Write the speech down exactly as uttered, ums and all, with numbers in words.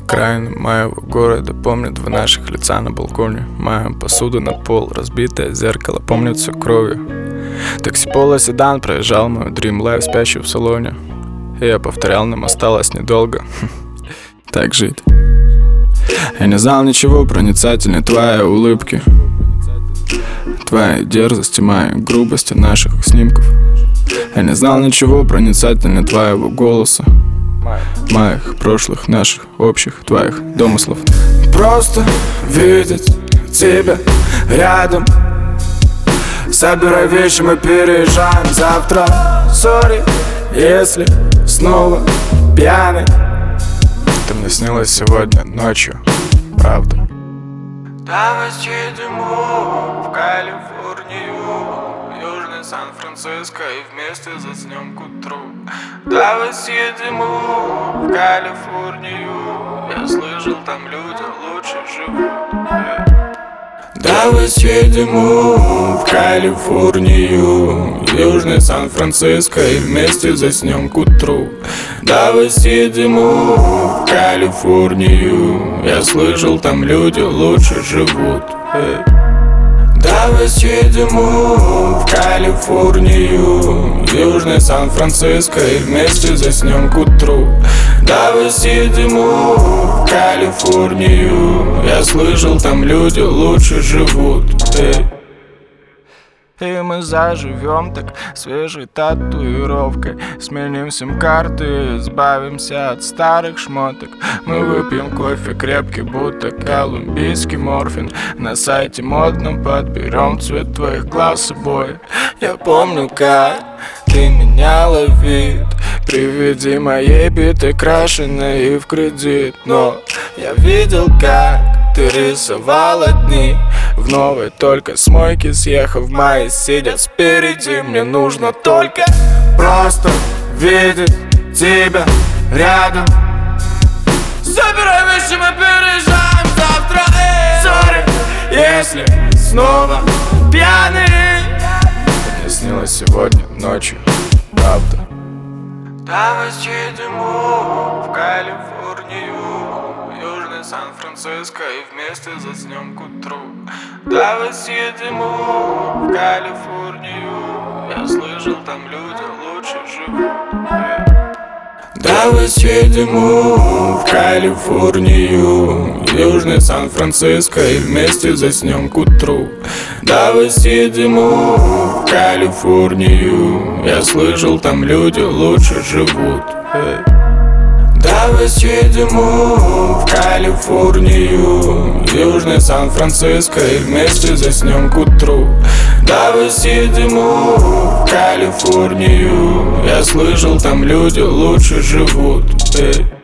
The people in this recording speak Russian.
Окраины моего города помнят два наших лица на балконе. Моя посуда на пол, разбитое зеркало помнит все кровью. Такси Пола седан проезжал мою Dream Life, спящую в салоне. И я повторял, нам осталось недолго так жить. Я не знал ничего проницательнее твоей улыбки, твоей дерзости, моей грубости наших снимков. Я не знал ничего проницательнее твоего голоса, моих прошлых, наших общих, твоих домыслов. Просто видеть тебя рядом. Собирай вещи, мы переезжаем завтра. Сори, если снова пьяный. Ты мне снилась сегодня ночью, правда. Давай съедем в Калифорнию, Южный Сан-Франциско, и вместе заснем к утру. Давай съедем в Калифорнию, я слышал, там люди лучше живут. Давай съедем в Калифорнию, Южный Сан-Франциско, и вместе заснем к утру. Давай съедем в Калифорнию, я слышал, там люди лучше живут. Давай съедем в Калифорнию, Южный Сан-Франциско, и вместе заснем к утру. Давай съедем в Калифорнию, я слышал, там люди лучше живут. Эй. И мы заживем так свежей татуировкой. Сменим сим-карты, избавимся от старых шмоток. Мы выпьем кофе крепкий, будто колумбийский морфин. На сайте модном подберем цвет твоих глаз обои. Я помню, как ты меняла вид при виде моей биты, крашеной и в кредит. Но я видел, как ты рисовала дни в новой только с мойки съехав, мои сидят спереди. Мне нужно только просто видеть тебя рядом. Забирай вещи, мы переезжаем завтра. Сори, если снова пьяный. Ты мне снилась сегодня ночью, правда. Давай съедем в Калифорнию, Южный Сан-Франциско, и вместе заснем к утру. Давай съедем в Калифорнию, я слышал, там люди лучше живут. Давай съедем в Калифорнию, Южный Сан-Франциско, и вместе заснем к утру. Давай съедем в Калифорнию, я слышал, там люди лучше живут. Давай съедем в Калифорнию, Южный Сан-Франциско, и вместе заснем к утру. Давай съедем в Калифорнию, я слышал, там люди лучше живут. Эй.